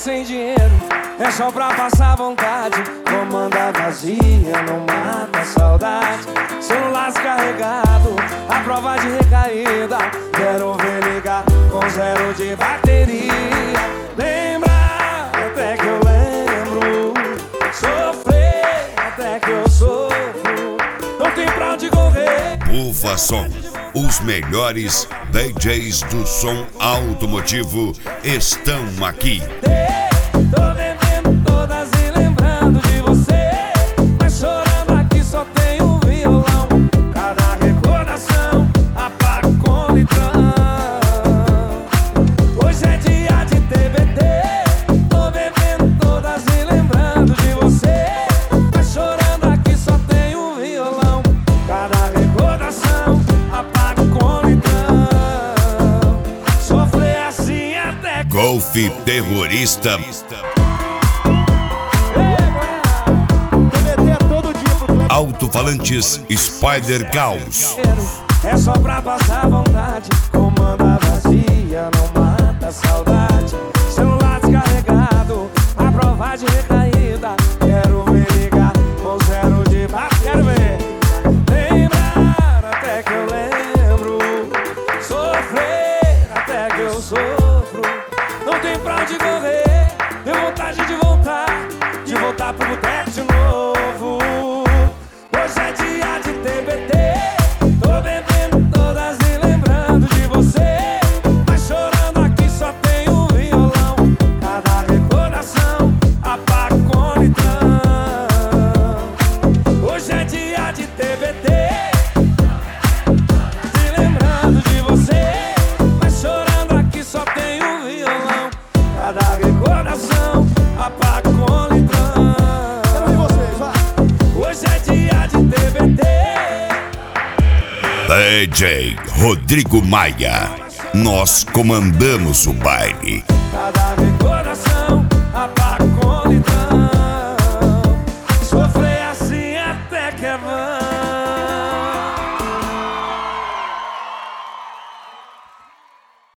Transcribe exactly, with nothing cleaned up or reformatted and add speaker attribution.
Speaker 1: sem dinheiro, é só pra passar vontade. Comanda vazia, não mata a saudade. Celular descarregado, a prova de recaída. Quero ver ligar com zero de bateria. Lembra até que eu lembro, sofrer até que eu sofro. Não tem pra onde correr.
Speaker 2: Bufa Som, os melhores D Js do som automotivo estão aqui.
Speaker 1: Tô bebendo todas e lembrando de você, mas chorando aqui só tem um violão. Cada recordação apaga com litrão. Hoje é dia de T B T. Tô bebendo todas e lembrando de você, mas chorando aqui só tem um violão. Cada recordação apaga com litrão. Sofrer assim até
Speaker 2: Golf Terrorista. Alto-falantes Spider Caos.
Speaker 1: É só pra passar vontade. Comanda vazia, não mata a saudade. Celular descarregado, a prova de recaída. Quero ver ligar com zero de bate. Quero ver lembrar até que eu lembro, sofrer até que eu sofro. Não tem pra onde correr. Deu vontade de voltar, de voltar pro boteco de novo. Hoje é dia de T B T. Tô bebendo todas e lembrando de você, mas chorando aqui só tem um violão. Cada recordação apaga com litrão. Hoje é dia de T B T. E lembrando de você, mas chorando aqui só tem um violão. Cada recordação apaga com litrão. Quero ver vocês, vai. Hoje é dia de T B T.
Speaker 2: D J Rodrigo Maia, nós comandamos o baile.
Speaker 1: Cada recordação